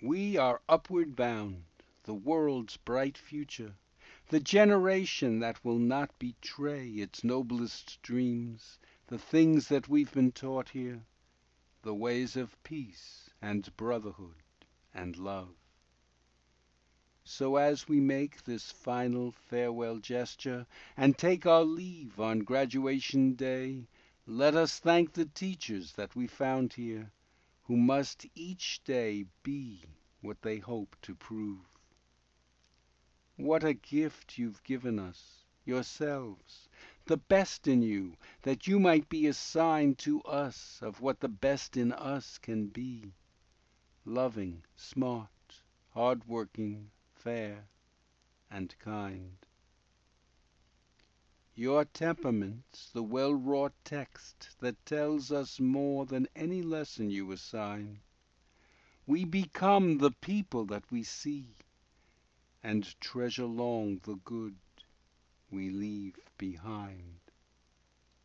We are upward bound, the world's bright future, the generation that will not betray its noblest dreams, the things that we've been taught here, the ways of peace and brotherhood and love. So as we make this final farewell gesture and take our leave on graduation day, let us thank the teachers that we found here, who must each day be what they hope to prove. What a gift you've given us, yourselves, the best in you, that you might be a sign to us of what the best in us can be, loving, smart, hard-working, fair, and kind. Your temperament's the well-wrought text that tells us more than any lesson you assign. We become the people that we see, and treasure long the good we leave behind.